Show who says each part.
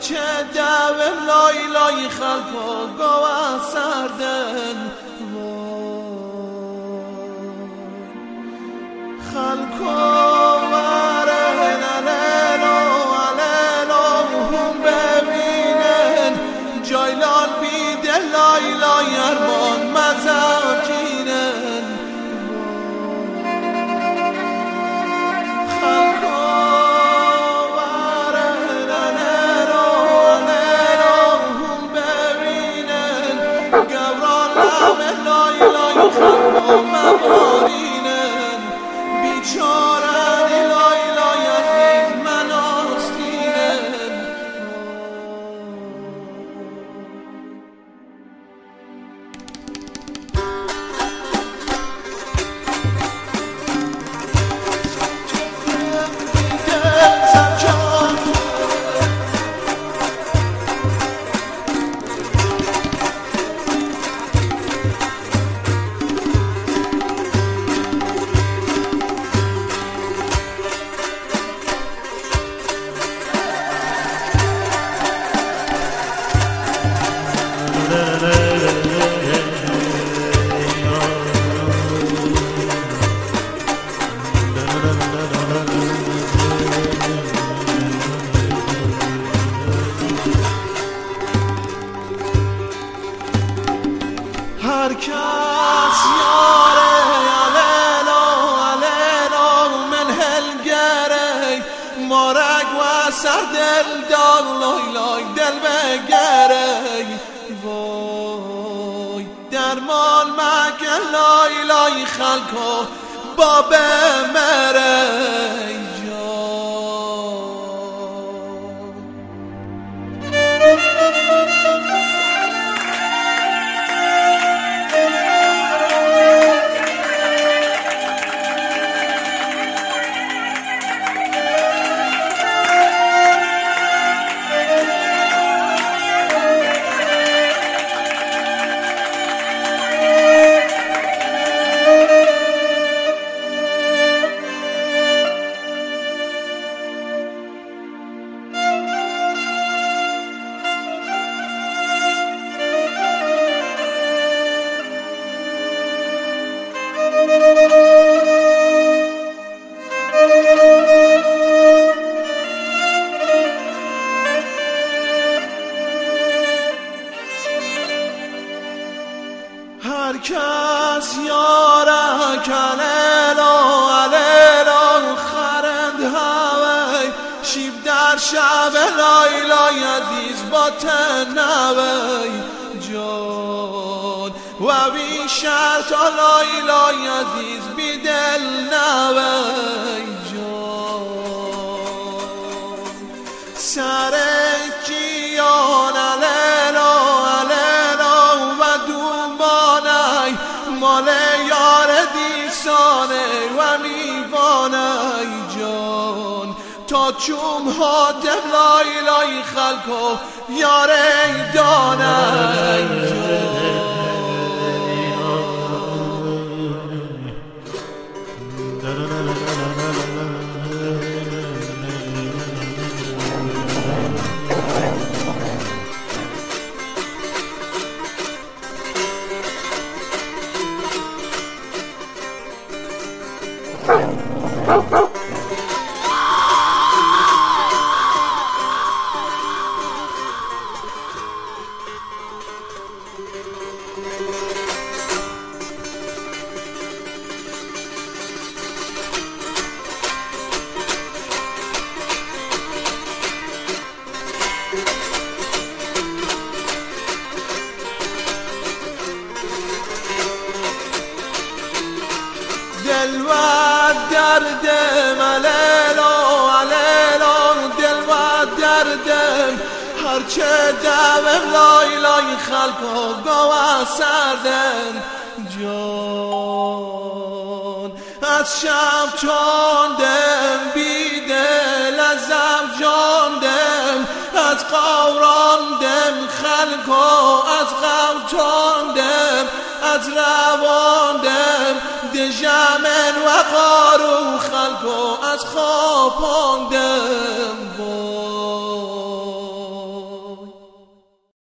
Speaker 1: هرچه دوم لای لای خلکو گوه سردن خلکو ورن علیلو علیلو هم ببینن جایلال بیده لای لای ارمان مزاجینن خلکو ورن علیلو علیلو هم ببینن گوران لامه لای لای خلکو مبارینن بیچاره لای لای عزیز من آستینن هر کس یاره علیلو علیلو من هلگره مارگ و سر دل دال لای لای دل بگره وای درمان مکن لای لای خلکو باب مره هر کس یاره کلیلو علیلو خرند هوی شیب در شب لای لای عزیز با تنوی جان و بی شرط لای لای عزیز بی دل نوی جان سر کیان علیلو علیلو و دومانه مال یار دیسانه و میوانه جان تا چوم ها دم لای لای خلکو یاره دانه جان دل و دردم علیلو علیلو دل و دردم هرچه دوم لای لای خلکو گوه سردن جان از شب چاندم بی دل از جاندم از قوراندم خلکو از غم چاندم از رواندم دژمن و قارو خلکو از خواباندم